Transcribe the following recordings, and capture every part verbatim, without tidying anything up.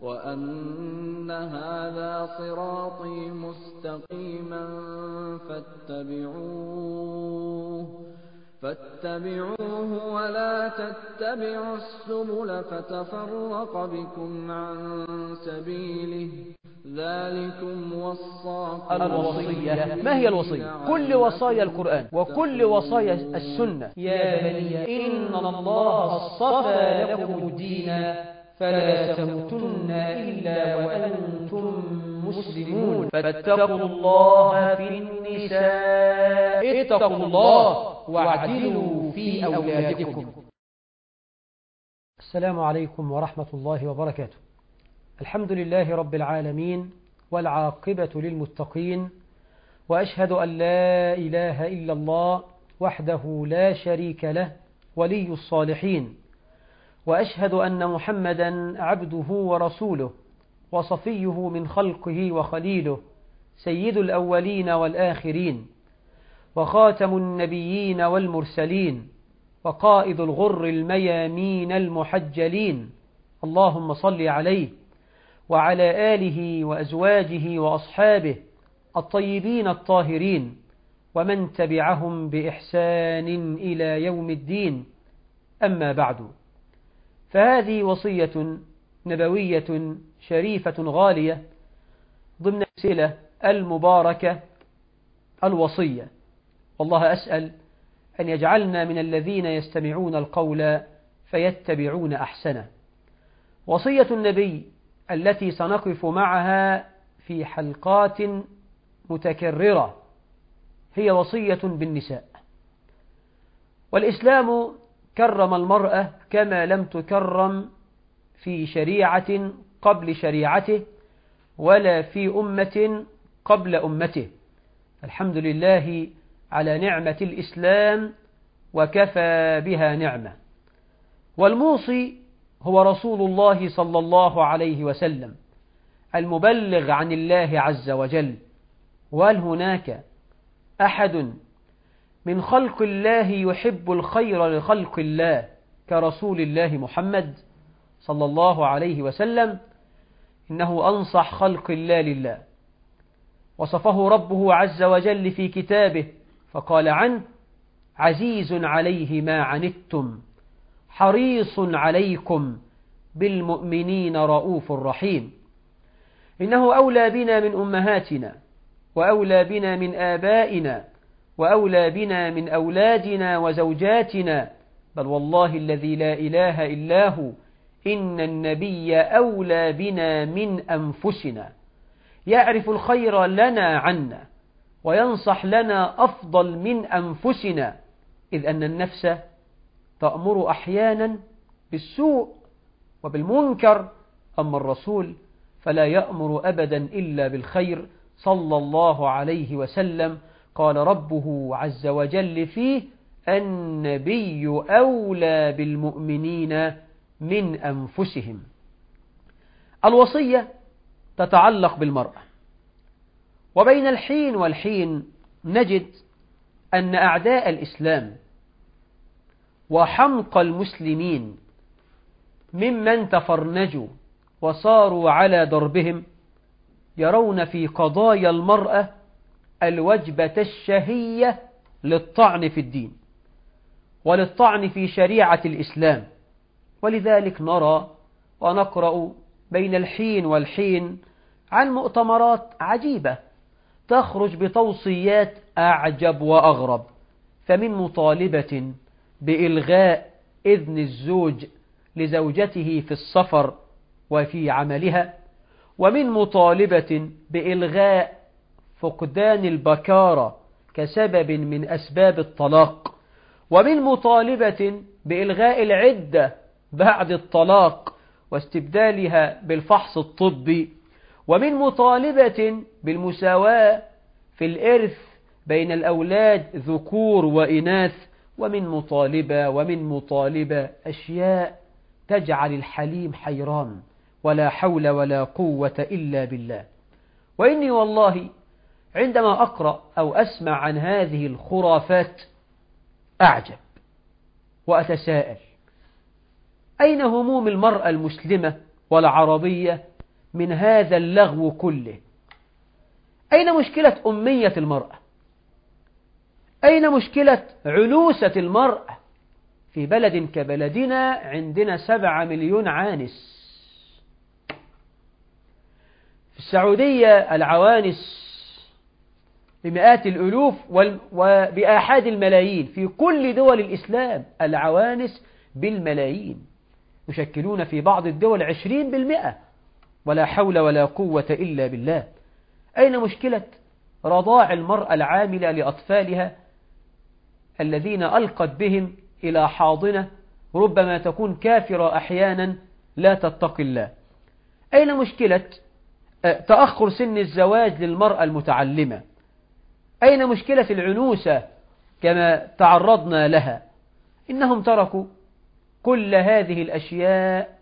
وأن هذا صراطي مستقيما فاتبعوه فاتبعوه ولا تتبعوا السبل فتفرق بكم عن سبيله ذلكم وصاكم. الوصية. ما هي الوصية؟ كل وصايا القرآن وكل وصايا السنة. يا بني إن الله اصطفى لكم الدين فلا تموتن إلا وأنتم مسلمون فاتقوا الله في النساء اتقوا الله واعدلوا في أولادكم. السلام عليكم ورحمة الله وبركاته. الحمد لله رب العالمين والعاقبة للمتقين، وأشهد أن لا إله إلا الله وحده لا شريك له ولي الصالحين، وأشهد أن محمدا عبده ورسوله وصفيه من خلقه وخليله، سيد الأولين والآخرين وخاتم النبيين والمرسلين وقائد الغر الميامين المحجلين. اللهم صل عليه وعلى آله وأزواجه وأصحابه الطيبين الطاهرين ومن تبعهم بإحسان إلى يوم الدين. أما بعد، فهذه وصية نبوية شريفة غالية ضمن السلسلة المباركة الوصية، والله أسأل أن يجعلنا من الذين يستمعون القول فيتبعون أحسنه. وصية النبي التي سنقف معها في حلقات متكررة هي وصية بالنساء. والإسلام كرم المرأة كما لم تكرم في شريعة قبل شريعته ولا في أمة قبل أمته. الحمد لله على نعمة الإسلام وكفى بها نعمة. والموصي هو رسول الله صلى الله عليه وسلم المبلغ عن الله عز وجل. وهل هناك أحد من خلق الله يحب الخير لخلق الله كرسول الله محمد صلى الله عليه وسلم؟ إنه أنصح خلق الله لله، وصفه ربه عز وجل في كتابه فقال عنه: عزيز عليه ما عنتم حريص عليكم بالمؤمنين رؤوف رحيم. إنه أولى بنا من أمهاتنا، وأولى بنا من آبائنا، وأولى بنا من أولادنا وزوجاتنا، بل والله الذي لا إله إلا هو إن النبي أولى بنا من أنفسنا، يعرف الخير لنا عنا وينصح لنا أفضل من أنفسنا، إذ أن النفس تأمر أحيانا بالسوء وبالمنكر، أما الرسول فلا يأمر أبدا إلا بالخير صلى الله عليه وسلم. قال ربه عز وجل فيه: النبي أولى بالمؤمنين من أنفسهم. الوصية تتعلق بالمرأة، وبين الحين والحين نجد أن أعداء الإسلام وحمقى المسلمين ممن تفرنجوا وصاروا على دربهم يرون في قضايا المرأة الوجبة الشهية للطعن في الدين وللطعن في شريعة الإسلام. ولذلك نرى ونقرأ بين الحين والحين عن مؤتمرات عجيبة تخرج بتوصيات أعجب وأغرب، فمن مطالبة بإلغاء إذن الزوج لزوجته في السفر وفي عملها، ومن مطالبة بإلغاء فقدان البكارة كسبب من أسباب الطلاق، ومن مطالبة بإلغاء العدة بعد الطلاق واستبدالها بالفحص الطبي، ومن مطالبة بالمساواة في الإرث بين الأولاد ذكور وإناث، ومن مطالبة ومن مطالبة أشياء تجعل الحليم حيران، ولا حول ولا قوة إلا بالله. وإني والله عندما أقرأ أو أسمع عن هذه الخرافات أعجب وأتساءل: أين هموم المرأة المسلمة والعربية من هذا اللغو كله؟ أين مشكلة أمية المرأة؟ أين مشكلة عنوسة المرأة؟ في بلد كبلدنا عندنا سبعة مليون عانس. في السعودية العوانس بمئات الألوف وبآحاد الملايين. في كل دول الإسلام العوانس بالملايين، يشكلون في بعض الدول عشرين بالمئة، ولا حول ولا قوة إلا بالله. أين مشكلة رضاع المرأة العاملة لأطفالها الذين ألقت بهم إلى حاضنة ربما تكون كافرة أحيانا لا تتقي الله؟ أين مشكلة تأخر سن الزواج للمرأة المتعلمة؟ أين مشكلة العنوسة كما تعرضنا لها؟ إنهم تركوا كل هذه الأشياء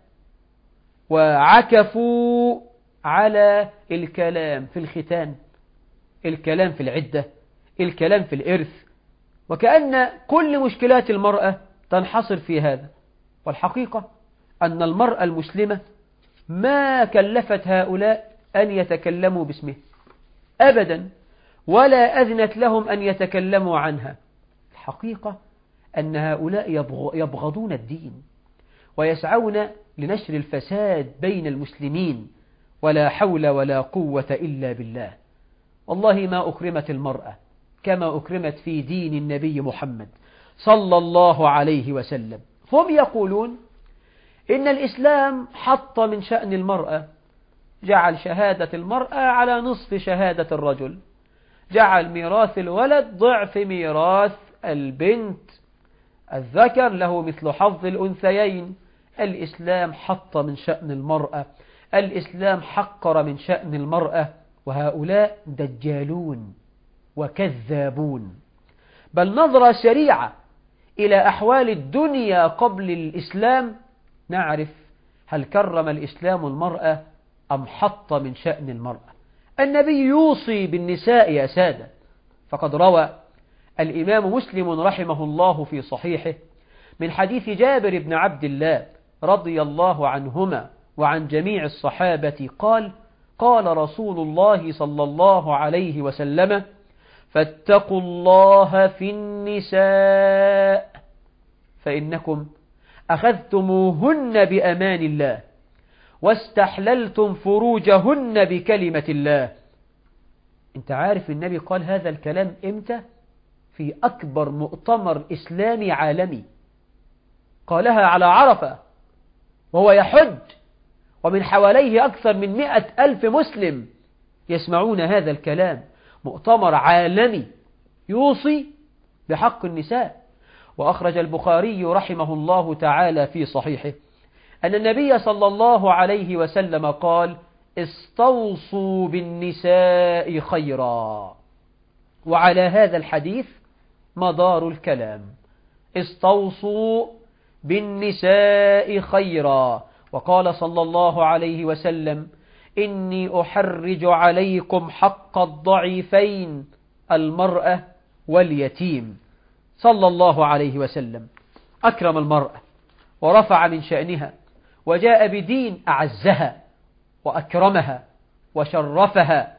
وعكفوا على الكلام في الختان، الكلام في العدة، الكلام في الإرث، وكأن كل مشكلات المرأة تنحصر في هذا. والحقيقة أن المرأة المسلمة ما كلفت هؤلاء أن يتكلموا باسمه أبدا، ولا أذنت لهم أن يتكلموا عنها. الحقيقة أن هؤلاء يبغضون الدين ويسعون لنشر الفساد بين المسلمين، ولا حول ولا قوة إلا بالله. والله ما أكرمت المرأة كما أكرمت في دين النبي محمد صلى الله عليه وسلم. هم يقولون إن الإسلام حط من شأن المرأة، جعل شهادة المرأة على نصف شهادة الرجل، جعل ميراث الولد ضعف ميراث البنت، الذكر له مثل حظ الأنثيين. الإسلام حط من شأن المرأة، الإسلام حقر من شأن المرأة، وهؤلاء دجالون وكذابون. بل نظرة سريعة إلى أحوال الدنيا قبل الإسلام نعرف هل كرم الإسلام المرأة أم حط من شأن المرأة. النبي يوصي بالنساء يا سادة، فقد روى الإمام مسلم رحمه الله في صحيحه من حديث جابر بن عبد الله رضي الله عنهما وعن جميع الصحابة قال: قال رسول الله صلى الله عليه وسلم: فاتقوا الله في النساء فإنكم أخذتموهن بأمان الله واستحللتم فروجهن بكلمة الله. انت عارف النبي قال هذا الكلام امتى؟ في أكبر مؤتمر إسلامي عالمي، قالها على عرفة وهو يحج، ومن حواليه أكثر من مئة ألف مسلم يسمعون هذا الكلام. مؤتمر عالمي يوصي بحق النساء. وأخرج البخاري رحمه الله تعالى في صحيحه أن النبي صلى الله عليه وسلم قال: استوصوا بالنساء خيرا. وعلى هذا الحديث مدار الكلام، استوصوا بالنساء خيرا. وقال صلى الله عليه وسلم: إني أحرج عليكم حق الضعيفين المرأة واليتيم. صلى الله عليه وسلم أكرم المرأة ورفع من شأنها، وجاء بدين أعزها وأكرمها وشرفها.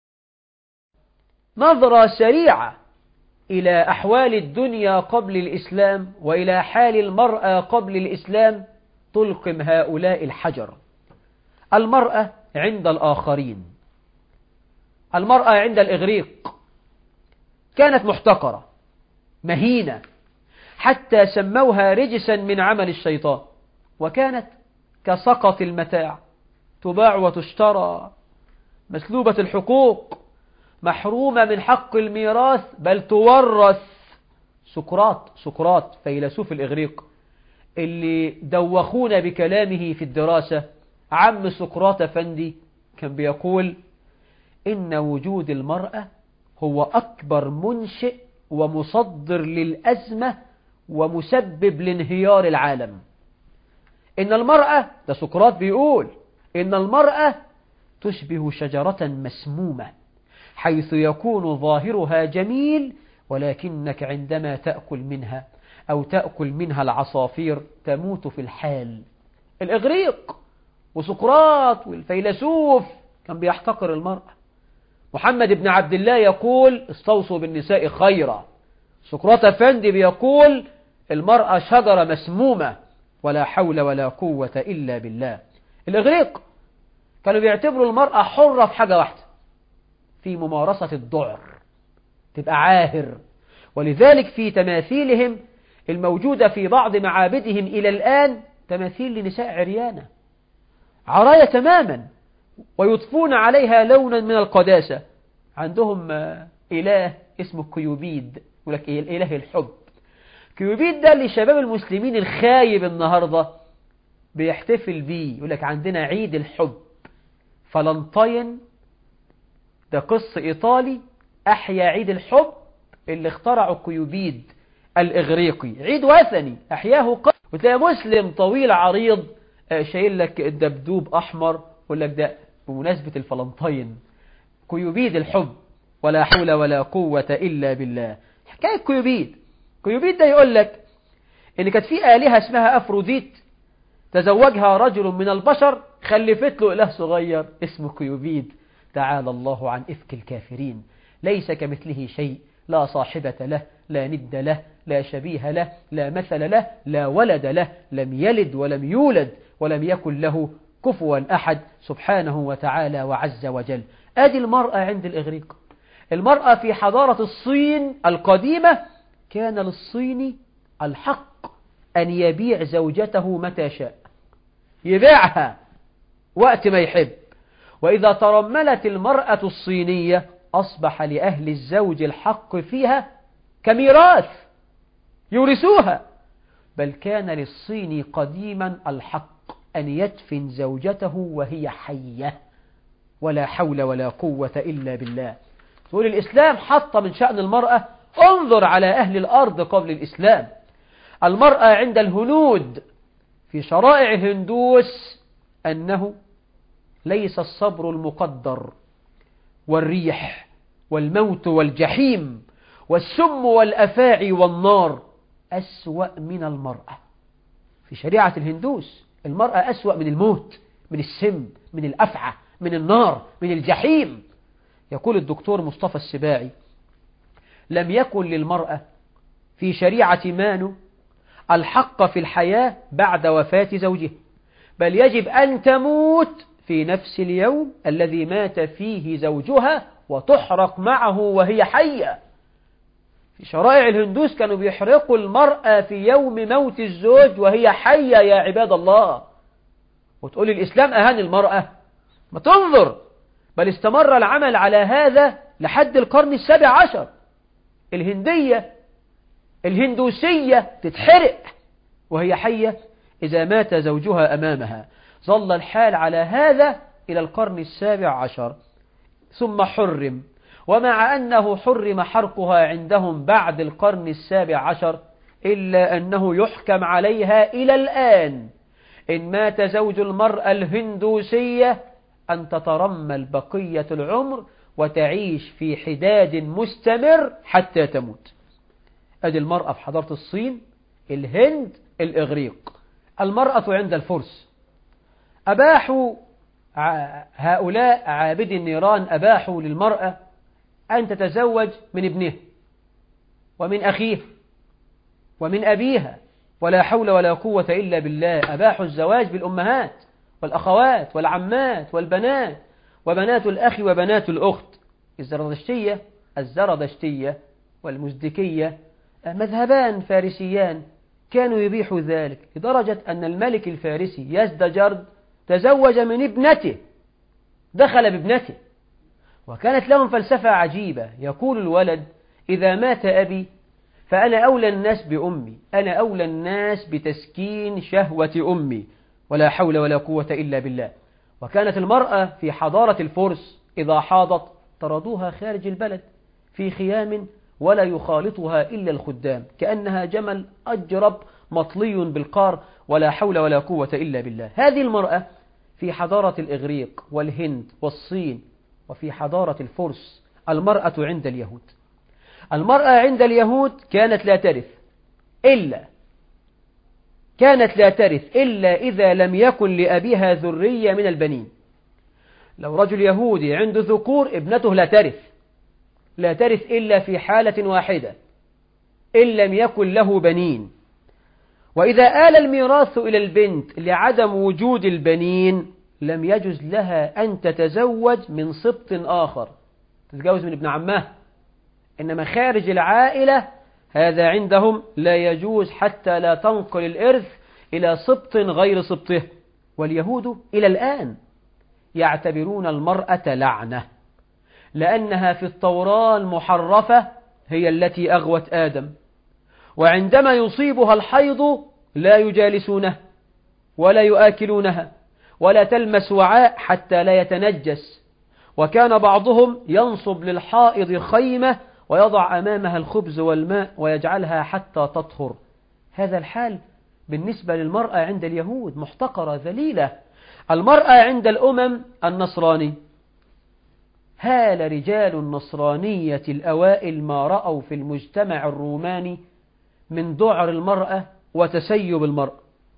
نظرة سريعة إلى أحوال الدنيا قبل الإسلام وإلى حال المرأة قبل الإسلام تلقم هؤلاء الحجر. المرأة عند الآخرين، المرأة عند الإغريق كانت محتقرة مهينة، حتى سموها رجسا من عمل الشيطان، وكانت كسقط المتاع، تباع وتشترى، مسلوبة الحقوق، محرومة من حق الميراث، بل تورث. سقراط سقراط فيلسوف الإغريق اللي دوخونا بكلامه في الدراسة، عم سقراط فندي كان بيقول إن وجود المرأة هو أكبر منشئ ومصدر للأزمة ومسبب لانهيار العالم. إن المرأة، ده سقراط بيقول، إن المرأة تشبه شجرة مسمومة حيث يكون ظاهرها جميل، ولكنك عندما تأكل منها أو تأكل منها العصافير تموت في الحال. الإغريق وسقراط والفيلسوف كان بيحتقر المرأة. محمد بن عبد الله يقول استوصوا بالنساء خيرا. سقراط أفندي بيقول المرأة شجرة مسمومة، ولا حول ولا قوة إلا بالله. الإغريق كانوا بيعتبروا المرأة حرة في حاجة واحدة، في ممارسة الذعر، تبقى عاهر. ولذلك في تماثيلهم الموجودة في بعض معابدهم إلى الآن تماثيل لنساء عريانة عراية تماما، ويضفون عليها لونا من القداسة. عندهم إله اسمه كيوبيد، يقول لك إيه؟ الإله الحب. كيوبيد ده اللي شباب المسلمين الخايب النهاردة بيحتفل بيه، يقول لك عندنا عيد الحب. فالنطين ده قص إيطالي أحيا عيد الحب اللي اخترعه كيوبيد الإغريقي، عيد وثني أحياه قبل. وتلاقي مسلم طويل عريض شايل لك الدبدوب أحمر، يقول لك ده بمناسبة الفلنطين، كيوبيد الحب، ولا حول ولا قوة إلا بالله. حكاية كيوبيد، كيوبيد ده يقول لك إن كانت في آلهة اسمها أفروديت، تزوجها رجل من البشر، خلفت له إله صغير اسمه كيوبيد. تعالى الله عن إفك الكافرين، ليس كمثله شيء، لا صاحبة له، لا ند له، لا شبيه له، لا مثل له، لا ولد له، لم يلد ولم يولد ولم يكن له كفوا أحد، سبحانه وتعالى وعز وجل. أدي المرأة عند الإغريق. المرأة في حضارة الصين القديمة كان للصيني الحق أن يبيع زوجته متى شاء، يبيعها وقت ما يحب. وإذا ترملت المرأة الصينية أصبح لأهل الزوج الحق فيها كميراث يورثوها. بل كان للصيني قديما الحق أن يدفن زوجته وهي حية، ولا حول ولا قوة إلا بالله. تقول الإسلام حط من شأن المرأة، انظر على أهل الأرض قبل الإسلام. المرأة عند الهنود في شرائع الهندوس أنه ليس الصبر المقدر والريح والموت والجحيم والسم والأفاعي والنار أسوأ من المرأة. في شريعة الهندوس المرأة أسوأ من الموت، من السم، من الأفعى، من النار، من الجحيم. يقول الدكتور مصطفى السباعي لم يكن للمرأة في شريعة مانو الحق في الحياة بعد وفاة زوجها، بل يجب أن تموت في نفس اليوم الذي مات فيه زوجها وتحرق معه وهي حية. في شرائع الهندوس كانوا بيحرقوا المرأة في يوم موت الزوج وهي حية يا عباد الله. وتقول الإسلام أهان المرأة؟ ما تنظر، بل استمر العمل على هذا لحد القرن السابع عشر. الهندية الهندوسية تتحرق وهي حية إذا مات زوجها أمامها. ظل الحال على هذا إلى القرن السابع عشر ثم حرم. ومع أنه حرم حرقها عندهم بعد القرن السابع عشر، إلا أنه يحكم عليها إلى الآن إن مات زوج المرأة الهندوسية أن تترمل بقية العمر وتعيش في حداد مستمر حتى تموت. أدي المرأة في حضارة الصين، الهند، الإغريق. المرأة عند الفرس أباحوا هؤلاء عابد النيران أباحوا للمرأة أن تتزوج من ابنه ومن أخيه ومن أبيها، ولا حول ولا قوة إلا بالله. أباحوا الزواج بالأمهات والأخوات والعمات والبنات وبنات الأخ وبنات الأخت. الزرادشتية الزرادشتية والمزدكية مذهبان فارسيان كانوا يبيحوا ذلك، لدرجة أن الملك الفارسي يزدجرد تزوج من ابنته، دخل بابنته. وكانت لهم فلسفة عجيبة، يقول الولد إذا مات أبي فأنا أولى الناس بأمي، أنا أولى الناس بتسكين شهوة أمي، ولا حول ولا قوة إلا بالله. وكانت المرأة في حضارة الفرس إذا حاضت طردوها خارج البلد في خيام ولا يخالطها إلا الخدام، كأنها جمل أجرب مطلي بالقار، ولا حول ولا قوة إلا بالله. هذه المرأة في حضارة الإغريق والهند والصين. وفي حضارة الفرس المرأة عند اليهود، المرأة عند اليهود كانت لا ترث إلا كانت لا ترث إلا إذا لم يكن لأبيها ذرية من البنين. لو رجل يهودي عنده ذكور ابنته لا ترث، لا ترث إلا في حالة واحدة، إن لم يكن له بنين. وإذا آل الميراث إلى البنت لعدم وجود البنين لم يجوز لها أن تتزوج من سبط آخر، تتجوز من ابن عمها. إنما خارج العائلة هذا عندهم لا يجوز حتى لا تنقل الإرث إلى سبط غير سبطه. واليهود إلى الآن يعتبرون المرأة لعنة، لأنها في التوراة المحرفة هي التي أغوت آدم، وعندما يصيبها الحيض لا يجالسونه ولا يؤكلونها ولا تلمس وعاء حتى لا يتنجس. وكان بعضهم ينصب للحائض خيمة ويضع أمامها الخبز والماء ويجعلها حتى تطهر. هذا الحال بالنسبة للمرأة عند اليهود محتقرة ذليلة. المرأة عند الأمم النصراني، هال رجال النصرانية الأوائل ما رأوا في المجتمع الروماني من ذعر المرأة وتسيب المرأة،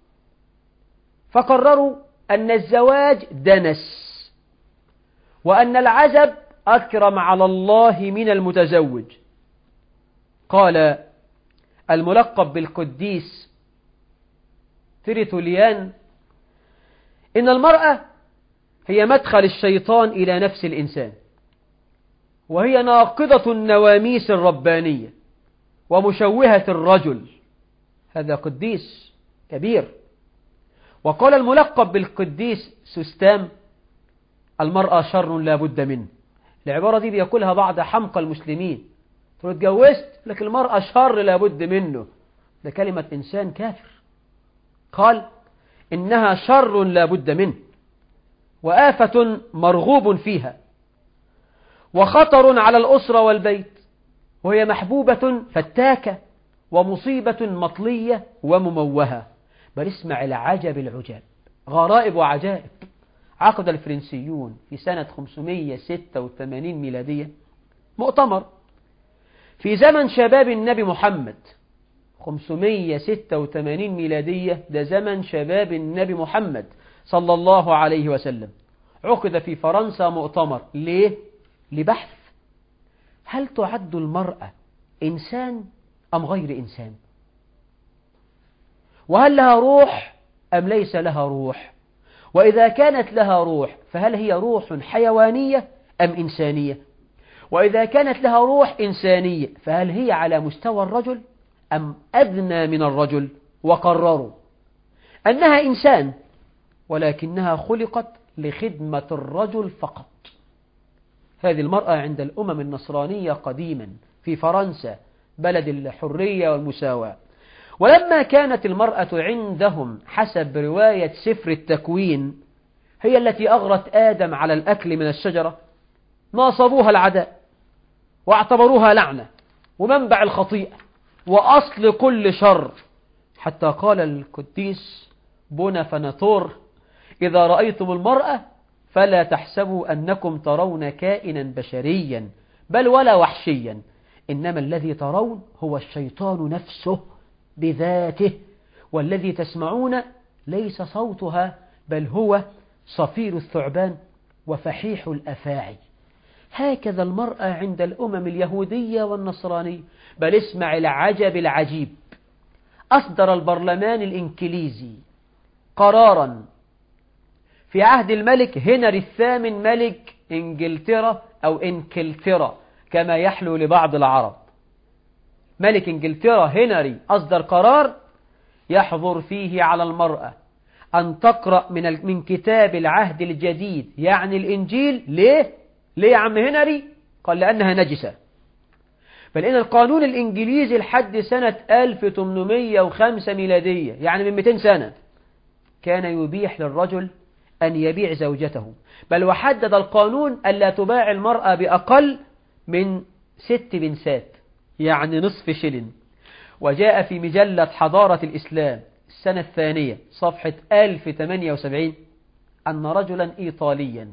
فقرروا أن الزواج دنس، وأن العزب أكرم على الله من المتزوج. قال الملقب بالقديس تريتوليان إن المرأة هي مدخل الشيطان إلى نفس الإنسان، وهي ناقضة النواميس الربانية ومشوهة الرجل. هذا قديس كبير. وقال الملقب بالقديس سوستام المرأة شر لا بد منه. العبارة دي بيقولها بعض حمقى المسلمين، تقول اتجوزت لكن المرأة شر لا بد منه، ده كلمة إنسان كافر. قال إنها شر لا بد منه وآفة مرغوب فيها وخطر على الأسرة والبيت، وهي محبوبة فتاكة ومصيبة مطلية ومموهة. بل اسمع العجب العجاب، غرائب وعجائب. عقد الفرنسيون في سنة خمسمائة وستة وثمانين ميلادية مؤتمر في زمن شباب النبي محمد. خمسمائة وستة وثمانين ميلادية ده زمن شباب النبي محمد صلى الله عليه وسلم. عقد في فرنسا مؤتمر ليه؟ لبحث هل تعد المرأة إنسان أم غير إنسان، وهل لها روح أم ليس لها روح، وإذا كانت لها روح فهل هي روح حيوانية أم إنسانية، وإذا كانت لها روح إنسانية فهل هي على مستوى الرجل أم أدنى من الرجل. وقرروا أنها إنسان ولكنها خلقت لخدمة الرجل فقط. هذه المرأة عند الأمم النصرانية قديما في فرنسا بلد الحرية والمساواة. ولما كانت المرأة عندهم حسب رواية سفر التكوين هي التي أغرت آدم على الأكل من الشجرة، ناصبوها العداء واعتبروها لعنة ومنبع الخطيئة وأصل كل شر، حتى قال القديس بونافناتور إذا رأيتم المرأة فلا تحسبوا أنكم ترون كائنا بشريا بل ولا وحشيا، إنما الذي ترون هو الشيطان نفسه بذاته، والذي تسمعون ليس صوتها بل هو صفير الثعبان وفحيح الأفاعي. هكذا المرأة عند الأمم اليهودية والنصرانية. بل اسمع العجب العجيب، أصدر البرلمان الإنكليزي قرارا في عهد الملك هنري الثامن ملك إنجلترا أو إنكلترا كما يحلو لبعض العرب. ملك إنجلترا هنري أصدر قرار يحظر فيه على المرأة أن تقرأ من من كتاب العهد الجديد يعني الإنجيل. ليه؟ ليه يا عم هنري؟ قال لأنها نجسة. بل إن القانون الإنجليزي لحد سنة ألف وثمانمائة وخمسة ميلادية يعني من مئتين سنة كان يبيح للرجل أن يبيع زوجته، بل وحدد القانون ألا تباع المرأة بأقل من ست بنسات يعني نصف شلن. وجاء في مجلة حضارة الإسلام السنة الثانية صفحة ألف وثمانية وسبعين أن رجلا إيطاليا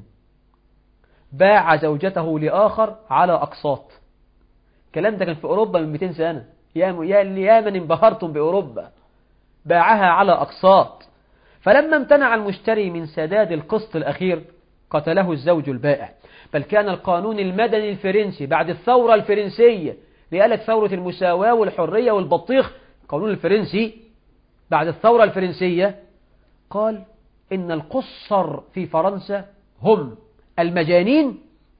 باع زوجته لآخر على أقساط. الكلام ده كان في أوروبا من مئتين سنة. يا يا يا من انبهرتم بأوروبا. باعها على أقساط، فلما امتنع المشتري من سداد القسط الأخير قتله الزوج البائع. بل كان القانون المدني الفرنسي بعد الثورة الفرنسية، لقالك ثورة المساواة والحرية والبطيخ، القانون الفرنسي بعد الثورة الفرنسية قال إن القصر في فرنسا هم المجانين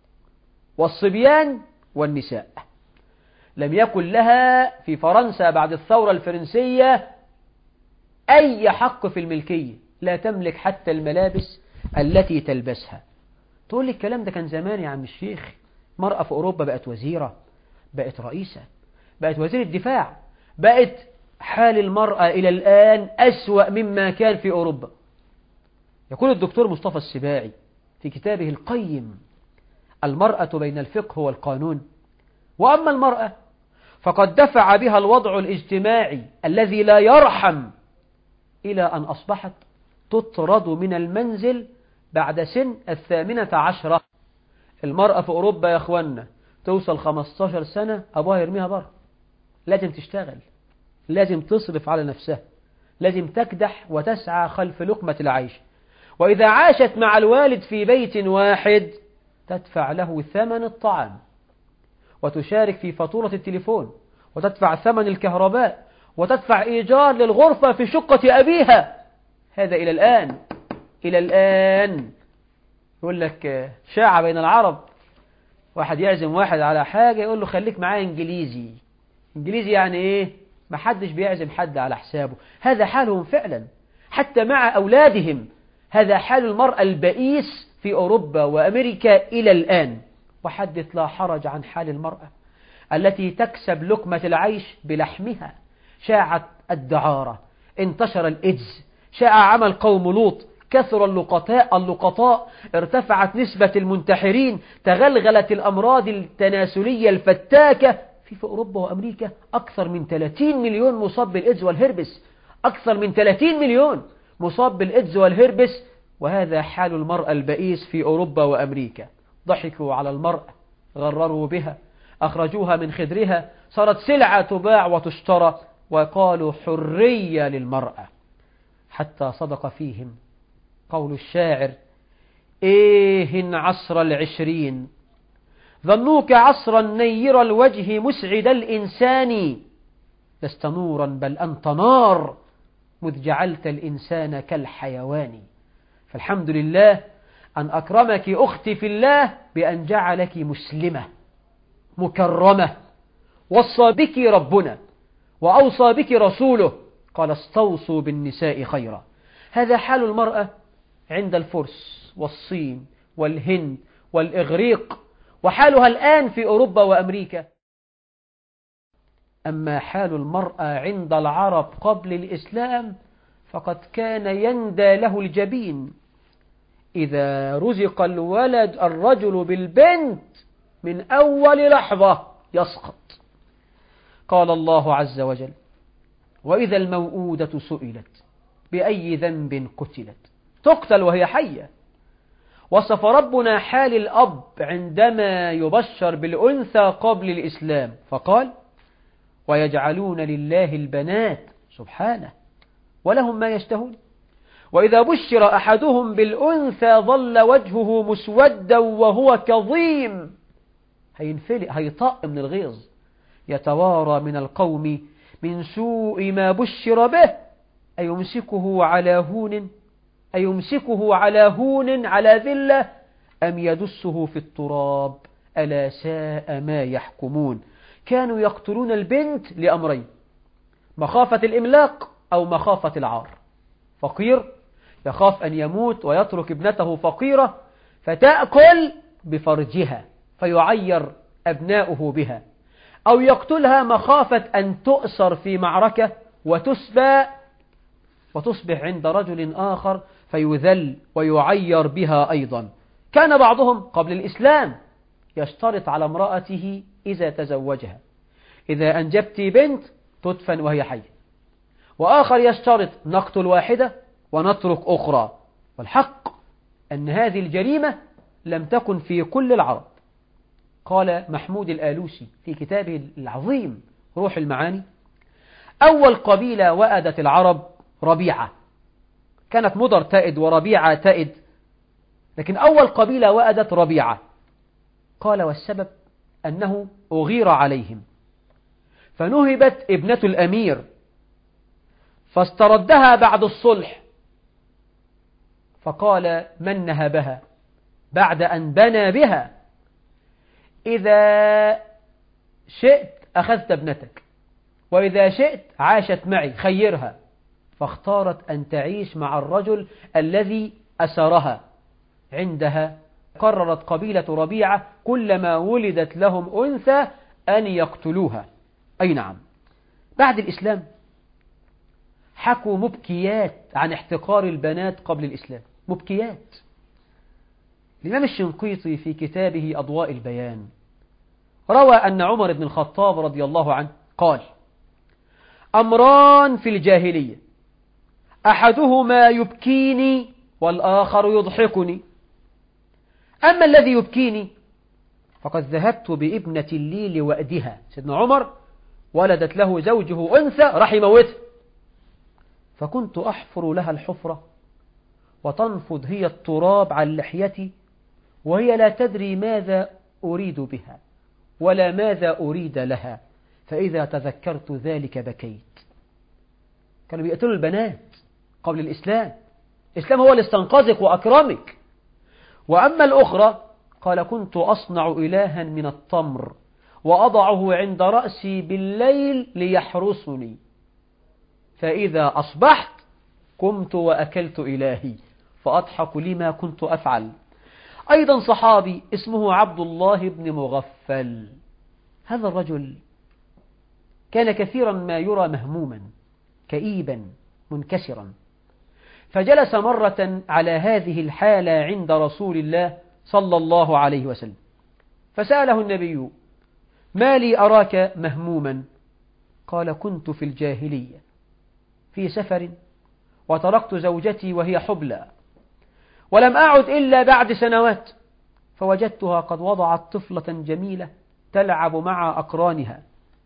والصبيان والنساء. لم يكن لها في فرنسا بعد الثورة الفرنسية أي حق في الملكية، لا تملك حتى الملابس التي تلبسها. تقول لي الكلام ده كان زمان يا عم الشيخ، مرأة في أوروبا بقت وزيرة، بقت رئيسة، بقت وزير الدفاع، بقت حال المرأة إلى الآن أسوأ مما كان في أوروبا. يقول الدكتور مصطفى السباعي في كتابه القيم: المرأة بين الفقه والقانون، وأما المرأة فقد دفع بها الوضع الاجتماعي الذي لا يرحم إلى أن أصبحت تطرد من المنزل بعد سن الثامنة عشرة. المرأة في أوروبا يا أخوانا توصل خمستاشر سنة أبوها يرميها بره، لازم تشتغل، لازم تصرف على نفسها، لازم تكدح وتسعى خلف لقمة العيش، وإذا عاشت مع الوالد في بيت واحد تدفع له ثمن الطعام، وتشارك في فاتورة التليفون، وتدفع ثمن الكهرباء، وتدفع إيجار للغرفة في شقة أبيها. هذا إلى الآن، إلى الآن. يقول لك شاعة بين العرب، واحد يعزم واحد على حاجة يقول له خليك معايا إنجليزي. إنجليزي يعني إيه؟ ما حدش بيعزم حد على حسابه. هذا حالهم فعلا حتى مع أولادهم. هذا حال المرأة البئيس في أوروبا وأمريكا إلى الآن. وحدث لا حرج عن حال المرأة التي تكسب لقمة العيش بلحمها. شاعت الدعارة، انتشر الإيدز، شاع عمل قوم لوط، كثر اللقطاء اللقطاء ارتفعت نسبة المنتحرين، تغلغلت الأمراض التناسلية الفتاكة. في, في أوروبا وأمريكا أكثر من ثلاثين مليون مصاب بالإيدز والهربس، أكثر من ثلاثين مليون مصاب بالإيدز والهربس. وهذا حال المرأة البئيس في أوروبا وأمريكا. ضحكوا على المرأة، غرروا بها، أخرجوها من خدرها، صارت سلعة تباع وتشترى، وقالوا حرية للمرأة. حتى صدق فيهم قول الشاعر: إيه عصر العشرين ظنوك عصرا نير الوجه مسعد الإنسان، لست نورا بل أنت نار مذ جعلت الإنسان كالحيوان. فالحمد لله أن أكرمك أختي في الله بأن جعلك مسلمة مكرمة، وصى بك ربنا وأوصى بك رسوله، قال استوصوا بالنساء خيرا. هذا حال المرأة عند الفرس والصين والهند والإغريق، وحالها الآن في أوروبا وأمريكا. أما حال المرأة عند العرب قبل الإسلام فقد كان يندى له الجبين إذا رزق الولد الرجل بالبنت من أول لحظة يسقط. قال الله عز وجل: وإذا الموءودة سئلت بأي ذنب قتلت، تقتل وهي حية. وصف ربنا حال الأب عندما يبشر بالأنثى قبل الإسلام فقال: ويجعلون لله البنات سبحانه ولهم ما يشتهون. وإذا بشر أحدهم بالأنثى ظل وجهه مسودا وهو كظيم، هينفلق هيطق من الغيظ، يتوارى من القوم من سوء ما بشر به، أيمسكه على هون أيمسكه على هون على ذلة أم يدسه في التراب ألا ساء ما يحكمون. كانوا يقتلون البنت لأمرين: مخافة الإملاق أو مخافة العار. فقير يخاف أن يموت ويترك ابنته فقيرة فتأكل بفرجها فيعير أبناؤه بها، أو يقتلها مخافة أن تؤسر في معركة وتسبى وتصبح عند رجل آخر فيذل ويعير بها أيضا. كان بعضهم قبل الإسلام يشترط على امرأته إذا تزوجها: إذا أنجبت بنت تدفن وهي حية، وآخر يشترط: نقتل واحدة ونترك أخرى. والحق أن هذه الجريمة لم تكن في كل العرب. قال محمود الآلوسي في كتابه العظيم روح المعاني: أول قبيلة وأدت العرب ربيعة، كانت مضر تائد وربيعة تائد، لكن أول قبيلة وأدت ربيعة. قال والسبب أنه أغير عليهم، فنهبت ابنة الأمير فاستردها بعد الصلح، فقال من نهبها بعد أن بنى بها إذا شئت أخذت ابنتك وإذا شئت عاشت معي، خيرها. فاختارت أن تعيش مع الرجل الذي أسرها. عندها قررت قبيلة ربيعة كلما ولدت لهم أنثى أن يقتلوها. أي نعم. بعد الإسلام حكوا مبكيات عن احتقار البنات قبل الإسلام، مبكيات. الإمام الشنقيطي في كتابه أضواء البيان روى أن عمر بن الخطاب رضي الله عنه قال: أمران في الجاهلية أحدهما يبكيني والآخر يضحكني، أما الذي يبكيني فقد ذهبت بابنة لي لوأدها. سيدنا عمر ولدت له زوجه أنثى راح يموتها، فكنت أحفر لها الحفرة وتنفض هي التراب عن لحيتي وهي لا تدري ماذا أريد بها ولا ماذا أريد لها، فإذا تذكرت ذلك بكيت. كانوا بيقتلوا البنات قبل الإسلام، الإسلام هو اللي استنقذك وأكرمك. وأما الأخرى قال كنت أصنع إلها من التمر وأضعه عند رأسي بالليل ليحرسني، فإذا أصبحت قمت وأكلت إلهي فأضحك لما كنت أفعل. أيضا صحابي اسمه عبد الله بن مغفل، هذا الرجل كان كثيرا ما يرى مهموما كئيبا منكسرا، فجلس مرة على هذه الحالة عند رسول الله صلى الله عليه وسلم، فسأله النبي: ما لي أراك مهموما؟ قال: كنت في الجاهلية في سفر وتركت زوجتي وهي حبلى، ولم أعد إلا بعد سنوات فوجدتها قد وضعت طفلة جميلة تلعب مع أقرانها،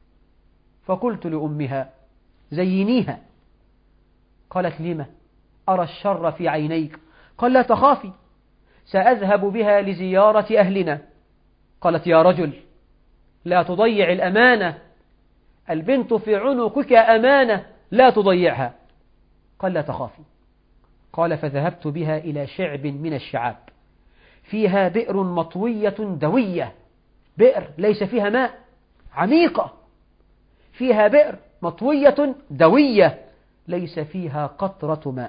فقلت لأمها: زينيها. قالت: لما؟ أرى الشر في عينيك. قال: لا تخافي، سأذهب بها لزيارة أهلنا. قالت: يا رجل لا تضيع الأمانة، البنت في عنقك أمانة لا تضيعها. قال: لا تخافي. قال: فذهبت بها إلى شعب من الشعاب فيها بئر مطوية دوية، بئر ليس فيها ماء، عميقة، فيها بئر مطوية دوية ليس فيها قطرة ماء،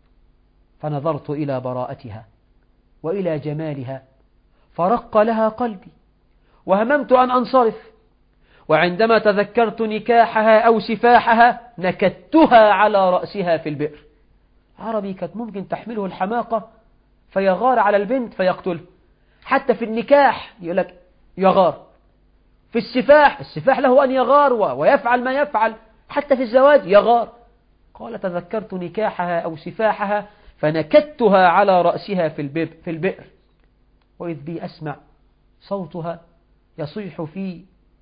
فنظرت إلى براءتها وإلى جمالها فرق لها قلبي وهممت أن أنصرف، وعندما تذكرت نكاحها أو سفاحها نكتها على رأسها في البئر. عربي كانت ممكن تحمله الحماقة فيغار على البنت فيقتله، حتى في النكاح يقول لك يغار، في السفاح السفاح له أن يغار ويفعل ما يفعل، حتى في الزواج يغار. قال: تذكرت نكاحها أو سفاحها فنكتها على رأسها في البئر، وإذ بي أسمع صوتها يصيح في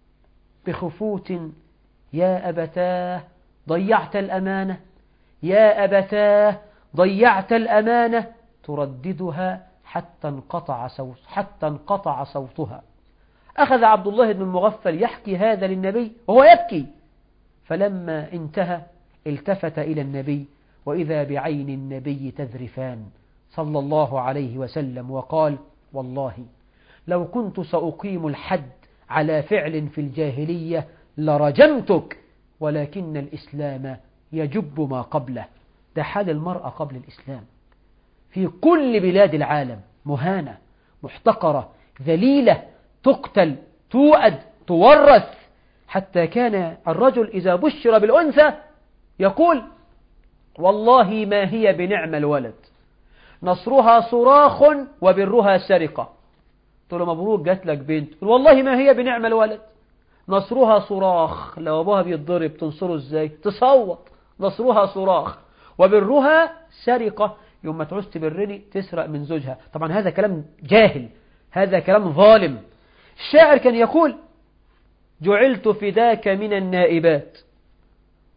بخفوت: يا أبتاه ضيعت الأمانة، يا أبتاه ضيعت الأمانة، ترددها حتى انقطع صوت حتى انقطع صوتها. أخذ عبد الله بن المغفل يحكي هذا للنبي وهو يبكي، فلما انتهى التفت إلى النبي وإذا بعين النبي تذرفان صلى الله عليه وسلم، وقال: والله لو كنت سأقيم الحد على فعل في الجاهلية لرجمتك، ولكن الإسلام يجب ما قبله. ده حال المرأة قبل الإسلام في كل بلاد العالم، مهانة، محتقرة، ذليلة، تقتل، توأد، تورث، حتى كان الرجل إذا بشر بالأنثى يقول: والله ما هي بنعم الولد، نصرها صراخ وبرها سرقة. تقول له: مبروك جات لك بنت. والله ما هي بنعم الولد، نصرها صراخ. لو أبوها بيتضرب تنصره إزاي؟ تصوت. نصرها صراخ وبرها سرقة، يوم ما تعوز تبرني تسرق من زوجها. طبعا هذا كلام جاهل، هذا كلام ظالم. الشاعر كان يقول: جعلت فداك من النائبات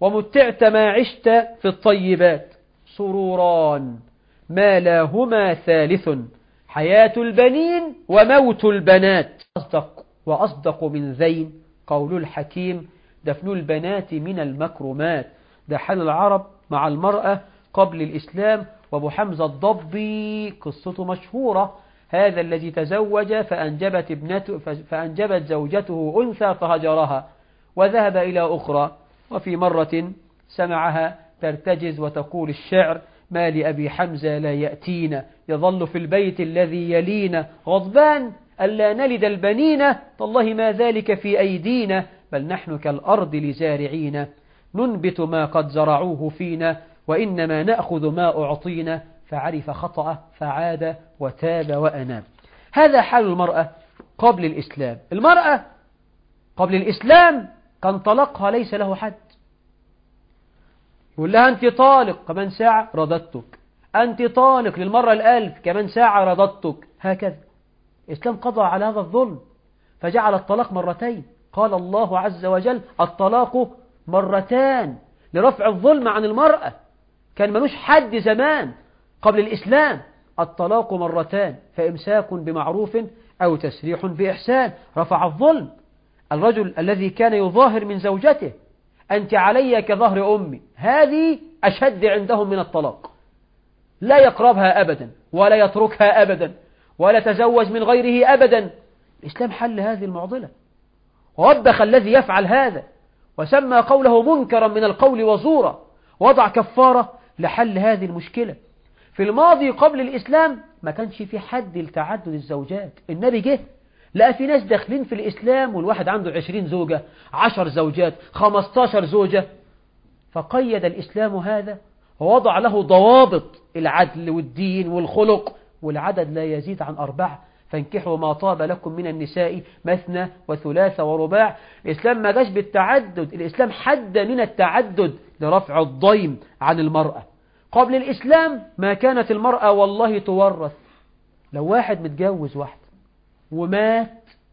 ومتعت ما عشت في الطيبات سروران ما لاهما ثالث حياة البنين وموت البنات أصدق وأصدق من ذين قول الحكيم دفن البنات من المكرمات. ده حال العرب مع المرأة قبل الإسلام. وابو حمزة الضبي قصته مشهورة، هذا الذي تزوج فأنجبت, ابنته فأنجبت زوجته أنثى فهجرها وذهب إلى أخرى، وفي مرة سمعها ترتجز وتقول الشعر ما لأبي حمزة لا يأتينا يظل في البيت الذي يلينا غضبان ألا نلد البنين تالله ما ذلك في أيدينا بل نحن كالأرض لزارعين ننبت ما قد زرعوه فينا وإنما نأخذ ما أعطينا فعرف خطأه فعاد وتاب وأناب. هذا حال المرأة قبل الإسلام. المرأة قبل الإسلام كان طلقها ليس له حد، يقول لها أنت طالق كمان ساعة رددتك، أنت طالق للمرة الألف كمان ساعة رددتك، هكذا. الإسلام قضى على هذا الظلم فجعل الطلاق مرتين. قال الله عز وجل الطلاق مرتان لرفع الظلم عن المرأة. كان ملوش حد زمان قبل الإسلام، الطلاق مرتان فإمساك بمعروف أو تسريح بإحسان، رفع الظلم. الرجل الذي كان يظاهر من زوجته أنت علي كظهر أمي، هذه أشد عندهم من الطلاق، لا يقربها أبدا ولا يتركها أبدا ولا تزوج من غيره أبدا. الإسلام حل هذه المعضلة ووبخ الذي يفعل هذا وسمى قوله منكرا من القول وزورا، وضع كفارة لحل هذه المشكلة. في الماضي قبل الإسلام ما كانش في حد لتعدد الزوجات. النبي جه لقى في ناس داخلين في الإسلام والواحد عنده عشرين زوجة، عشر زوجات، خمستاشر زوجة، فقيد الإسلام هذا ووضع له ضوابط العدل والدين والخلق، والعدد لا يزيد عن أربعة، فانكحوا ما طاب لكم من النساء مثنى وثلاث ورباع. الإسلام ما جاش بالتعدد، الإسلام حد من التعدد لرفع الضيم عن المرأة. قبل الإسلام ما كانت المرأة والله تورث. لو واحد متجوز واحد ومات،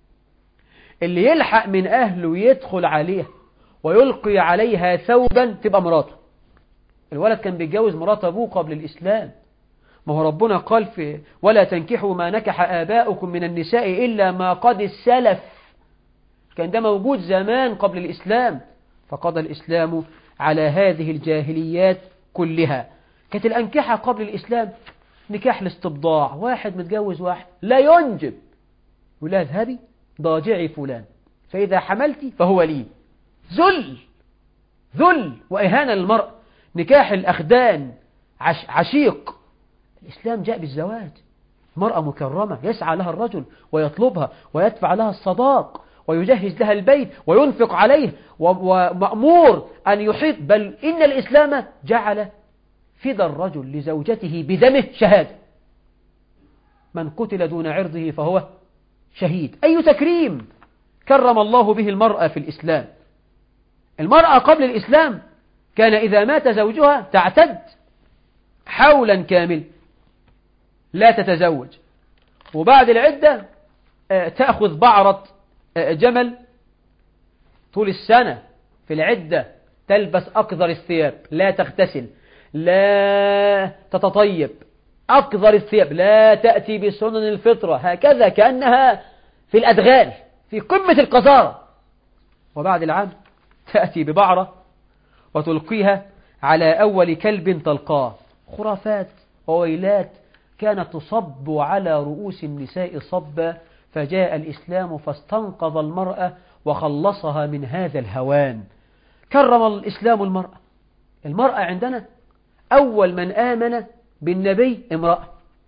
اللي يلحق من أهله يدخل عليها ويلقي عليها ثوبا تبقى مراته. الولد كان بيتجوز مرات أبوه قبل الإسلام، ما هو ربنا قال في ولا تنكحوا ما نكح آباؤكم من النساء إلا ما قد السلف، كان ده موجود زمان قبل الإسلام، فقضى الإسلام على هذه الجاهليات كلها. كانت الأنكحة قبل الإسلام نكاح الاستبضاع، واحد متجوز واحد لا ينجب، ولا اذهبي ضاجعي فلان فإذا حملتي فهو لي، ذل ذل وإهانة للمرأة. نكاح الأخدان عش عشيق، الإسلام جاء بالزواج، مرأة مكرمة يسعى لها الرجل ويطلبها ويدفع لها الصداق ويجهز لها البيت وينفق عليه ومأمور أن يحيط، بل إن الإسلام جعل فدى الرجل لزوجته بدمه شهادة، من قتل دون عرضه فهو شهيد. أي تكريم كرم الله به المرأة في الإسلام. المرأة قبل الإسلام كان إذا مات زوجها تعتد حولا كامل لا تتزوج، وبعد العدة تأخذ بعرة جمل طول السنة في العدة، تلبس أقذر الثياب، لا تغتسل، لا تتطيب، أقذر الثياب، لا تأتي بسنن الفطرة، هكذا كأنها في الأدغال في قمة القذارة. وبعد العام تأتي ببعرة وتلقيها على أول كلب تلقاه. خرافات وويلات كانت تصب على رؤوس النساء صبا، فجاء الإسلام فاستنقذ المرأة وخلصها من هذا الهوان. كرم الإسلام المرأة. المرأة عندنا أول من آمن بالنبي امرأة،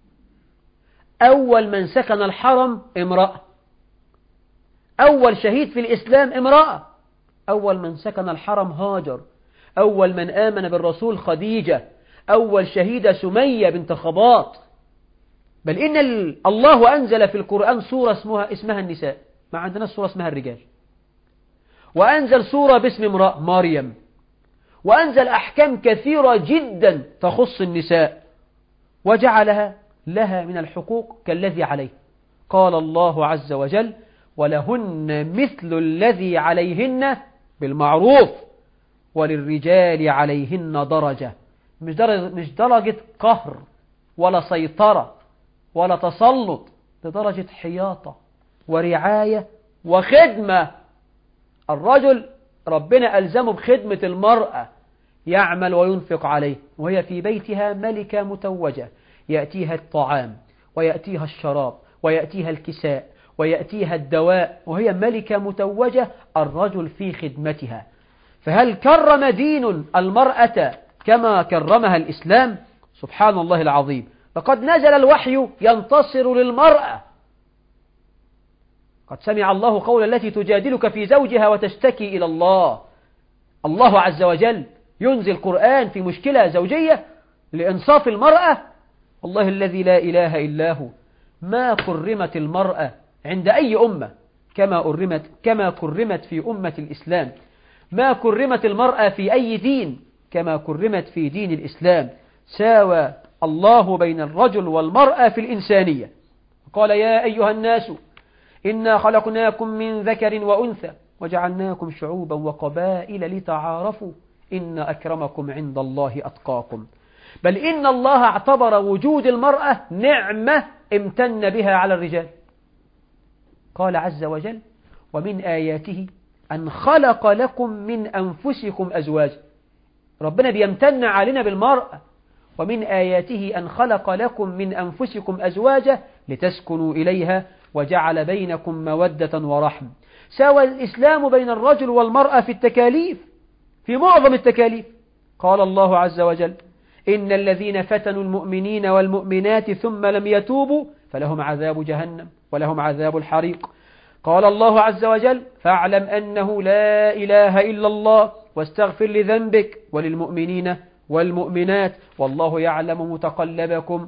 أول من سكن الحرم امرأة، أول شهيد في الإسلام امرأة، أول من سكن الحرم هاجر، أول من آمن بالرسول خديجة، أول شهيدة سمية بنت خباط. بل إن الله أنزل في القرآن سورة اسمها, اسمها النساء، ما عندنا سورة اسمها الرجال، وأنزل سورة باسم امرأة مريم، وأنزل أحكام كثيرة جدا تخص النساء وجعلها لها من الحقوق كالذي عليه. قال الله عز وجل ولهن مثل الذي عليهن بالمعروف وللرجال عليهن درجة. مش درجة, مش درجة قهر ولا سيطرة ولا تسلط، لدرجة حياطة ورعاية وخدمة. الرجل ربنا ألزمه بخدمة المرأة، يعمل وينفق عليه، وهي في بيتها ملكة متوجة، يأتيها الطعام ويأتيها الشراب ويأتيها الكساء ويأتيها الدواء، وهي ملكة متوجة، الرجل في خدمتها. فهل كرم دين المرأة كما كرمها الإسلام؟ سبحان الله العظيم. فقد نزل الوحي ينتصر للمرأة. قد سمع الله قول التي تجادلك في زوجها وتشتكي إلى الله. الله عز وجل ينزل قرآن في مشكلة زوجية لإنصاف المرأة. والله الذي لا إله إلا هو ما كرمت المرأة عند أي أمة كما كرمت كما كرمت في أمة الإسلام. ما كرمت المرأة في أي دين كما كرمت في دين الإسلام. ساوى الله بين الرجل والمرأة في الإنسانية. قال يا أيها الناس إنا خلقناكم من ذكر وأنثى وجعلناكم شعوبا وقبائل لتعارفوا إن أكرمكم عند الله أتقاكم. بل إن الله اعتبر وجود المرأة نعمة امتن بها على الرجال. قال عز وجل ومن آياته أن خلق لكم من أنفسكم أزواجا. ربنا بيمتن علينا بالمرأة. ومن آياته أن خلق لكم من أنفسكم أزواجا لتسكنوا إليها وجعل بينكم مودة ورحم. ساوى الإسلام بين الرجل والمرأة في التكاليف، في معظم التكاليف. قال الله عز وجل إن الذين فتنوا المؤمنين والمؤمنات ثم لم يتوبوا فلهم عذاب جهنم ولهم عذاب الحريق. قال الله عز وجل فاعلم أنه لا إله إلا الله واستغفر لذنبك وللمؤمنين والمؤمنات والله يعلم متقلبكم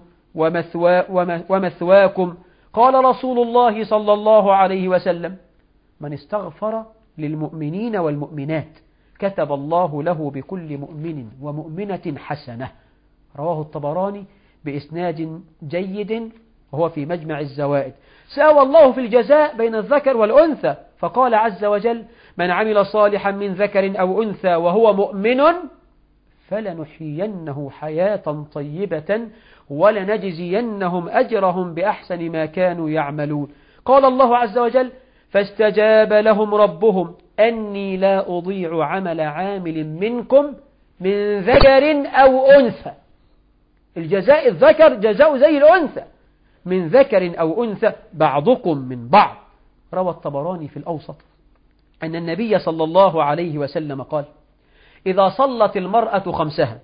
ومثواكم. قال رسول الله صلى الله عليه وسلم من استغفر للمؤمنين والمؤمنات كتب الله له بكل مؤمن ومؤمنة حسنة. رواه الطبراني بإسناد جيد وهو في مجمع الزوائد. ساوى الله في الجزاء بين الذكر والأنثى فقال عز وجل من عمل صالحا من ذكر أو أنثى وهو مؤمن فلنحيينه حياة طيبة ولنجزينهم أجرهم بأحسن ما كانوا يعملون. قال الله عز وجل فاستجاب لهم ربهم أني لا أضيع عمل عامل منكم من ذكر أو أنثى. الجزاء الذكر جزاء زي الأنثى، من ذكر أو أنثى بعضكم من بعض. روى الطبراني في الأوسط أن النبي صلى الله عليه وسلم قال إذا صلت المرأة خمسها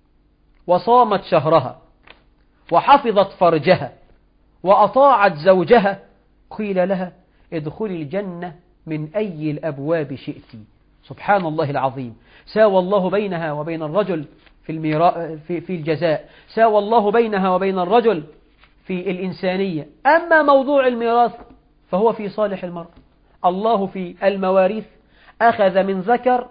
وصامت شهرها وحفظت فرجها وأطاعت زوجها قيل لها ادخلي الجنة من أي الأبواب شئت. سبحان الله العظيم. ساوى الله بينها وبين الرجل في, الميراء في, في الجزاء. ساوى الله بينها وبين الرجل في الإنسانية. أما موضوع الميراث فهو في صالح المرأة. الله في المواريث أخذ من ذكر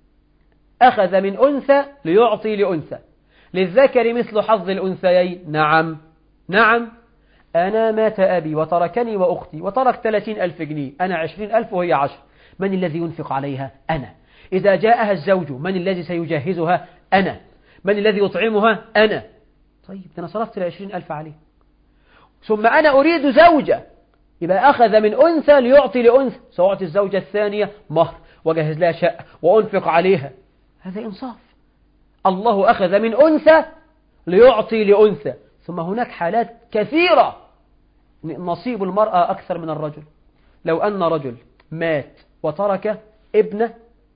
أخذ من أنثى ليعطي لأنثى. للذكر مثل حظ الأنثيين. نعم نعم. أنا مات أبي وتركني وأختي وترك ثلاثين ألف جنيه، أنا عشرين ألف وهي عشر، من الذي ينفق عليها؟ أنا. إذا جاءها الزوج من الذي سيجهزها؟ أنا. من الذي يطعمها؟ أنا. طيب أنا صرفت العشرين ألف عليه، ثم أنا أريد زوجة، يبقى أخذ من أنثى ليعطي لأنثى. سأعطي الزوجة الثانية مهر وجهز لها شقة وأنفق عليها. هذا إنصاف. الله أخذ من أنثى ليعطي لأنثى. ثم هناك حالات كثيرة نصيب المرأة أكثر من الرجل. لو أن رجل مات وترك ابنة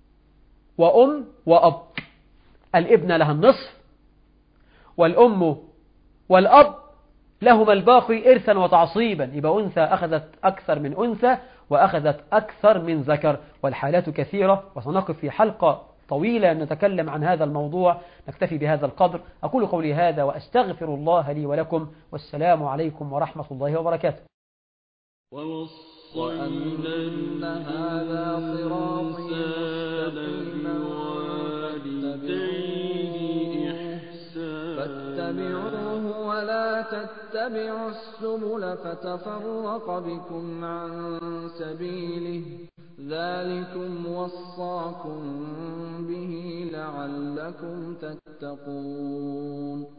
وأم وأب، الابنة لها النصف والأم والأب لهما الباقي إرثا وتعصيبا. يبقى أنثى أخذت أكثر من أنثى وأخذت أكثر من ذكر، والحالات كثيرة. وسنقف في حلقة طويلة نتكلم عن هذا الموضوع. نكتفي بهذا القدر. أقول قولي هذا وأستغفر الله لي ولكم، والسلام عليكم ورحمة الله وبركاته. وأن هذا صراطي مستقيما فاتبعوه ولا تتبعوا تتبعوا السبل فتفرق بكم عن سبيله ذلكم وصاكم به لعلكم تتقون